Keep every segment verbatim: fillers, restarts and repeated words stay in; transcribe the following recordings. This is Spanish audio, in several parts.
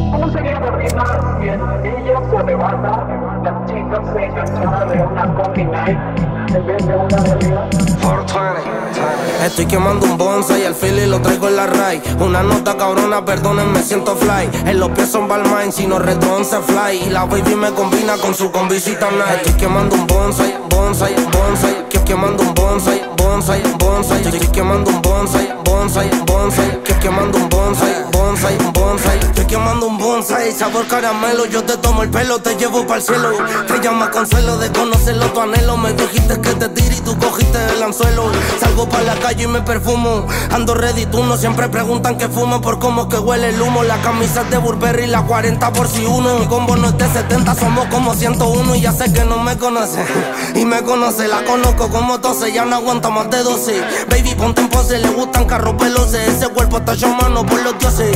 ¿Cómo sería terminar si ella se arrebata, la chica se enganchara de una coffee night en vez de una realidad? Estoy quemando un bonsai, el Philly lo traigo en la ray. Una nota cabrona, perdonen, me siento fly. En los pies son Balmain, si no retro once fly. Y la baby me combina con su combisita night. Estoy quemando un bonsai, bonsai, bonsai. Que quemando un bonsai, bonsai, bonsai. Estoy quemando un bonsai, bonsai, bonsai. Que quemando un bonsai, bonsai, bonsai. Estoy quemando un bonsai, sabor caramelo. Yo te tomo el pelo, te llevo pa'l cielo. Te llama consuelo de conocerlo tu anhelo. Me dijiste que te tire y tú cogiste el anzuelo. Salgo pa' la calle y me perfumo. Ando ready, tú no siempre preguntan que fumo por cómo que huele el humo. La camisa es de Burberry, la cuarenta por si uno. Mi combo no es de setenta, somos como ciento uno. Y ya sé que no me conoce, y me conoce. La conozco como tose, ya no aguanta más de doce. Baby, ponte en pose, le gustan carros veloces. Ese cuerpo está llamando por los dioses.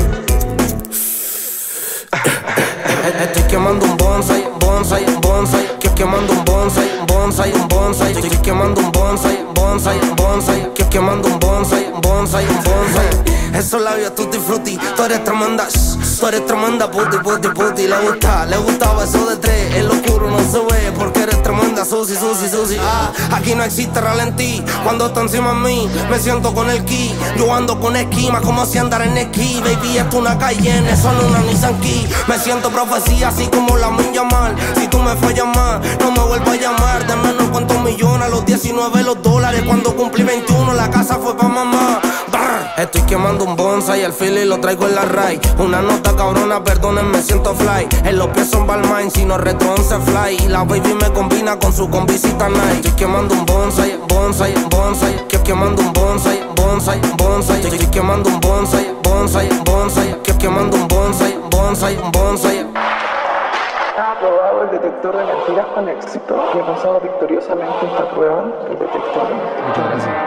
Estoy quemando un bonsai, bonsai, bonsai. Que quemando un bonsai, bonsai, un bonsai. Estoy quemando un bonsai, bonsai, bonsai. Que quemando un bonsai, bonsai, un bonsai. Esos labios tutti frutti, tú eres tremenda, shh, tú eres tremenda puti, puti, puti. Le gusta, le gustaba eso de tres. El oscuro no se ve porque eres tremenda Susi, Susi, Susi. Ah, aquí no existe ralentí. Cuando está encima de mí, me siento con el ki. Yo ando con esquima como si andara en esquí. Baby, esto una Cayenne, solo una Nissan Key. Me siento profecía así como la Minja Mal. Si tú me fallas más, no me vuelvas a llamar. De menos cuántos millones, a los diecinueve los dólares. Cuando cumplí veintiuno, la casa fue pa' mamá. Brr. Estoy quemando un bonsai, el Philly lo traigo en la ray. Una nota cabrona, perdonen, me siento fly. En los pies son Balmain, si no retro once fly. Y la baby me combina con su combisita night. Estoy quemando un bonsai, bonsai, bonsai. Que quemando un bonsai, bonsai, bonsai. Estoy quemando un bonsai, bonsai, bonsai. Que quemando un bonsai, bonsai, bonsai. Ha aprobado el detector de mentiras con éxito y ha pasado victoriosamente esta prueba del detector de mentiras. Muchas gracias.